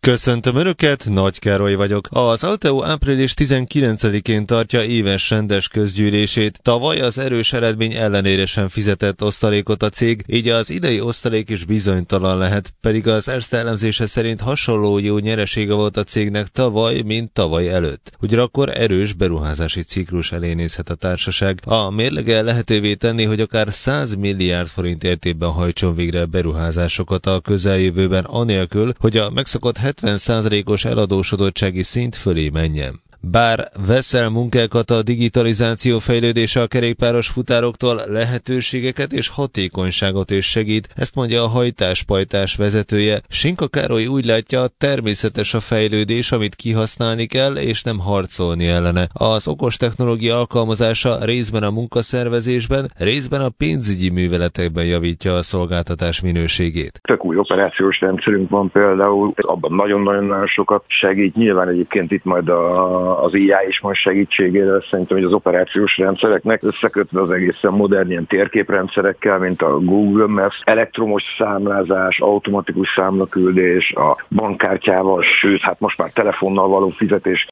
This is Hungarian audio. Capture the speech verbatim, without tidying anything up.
Köszöntöm Önöket, Nagy Károly vagyok. Az Alteo április tizenkilencedikén tartja éves rendes közgyűlését. Tavaly az erős eredmény ellenére sem fizetett osztalékot a cég, így az idei osztalék is bizonytalan lehet, pedig az Erste elemzése szerint hasonló jó nyeresége volt a cégnek tavaly, mint tavaly előtt. Ugyanakkor erős beruházási ciklus elé nézhet a társaság. A mérlege lehetővé tenni, hogy akár száz milliárd forint értékben hajtson végre beruházásokat a közeljövőben, anélkül, hogy a megszokott hetven százalékos eladósodottsági szint fölé menjen. Bár veszel munkákat a digitalizáció fejlődése a kerékpáros futároktól, lehetőségeket és hatékonyságot is segít, ezt mondja a hajtás-pajtás vezetője. Sinka Károly úgy látja, természetes a fejlődés, amit kihasználni kell, és nem harcolni ellene. Az okos technológia alkalmazása részben a munkaszervezésben, részben a pénzügyi műveletekben javítja a szolgáltatás minőségét. Tök új operációs rendszerünk van például, abban nagyon-nagyon sokat segít. Nyilván egyébként itt majd a az i á is majd segítségére, szerintem, hogy az operációs rendszereknek összekötve az egészen modern ilyen térképrendszerekkel, mint a Google Maps, elektromos számlázás, automatikus számlaküldés, a bankkártyával, sőt, hát most már telefonnal való fizetés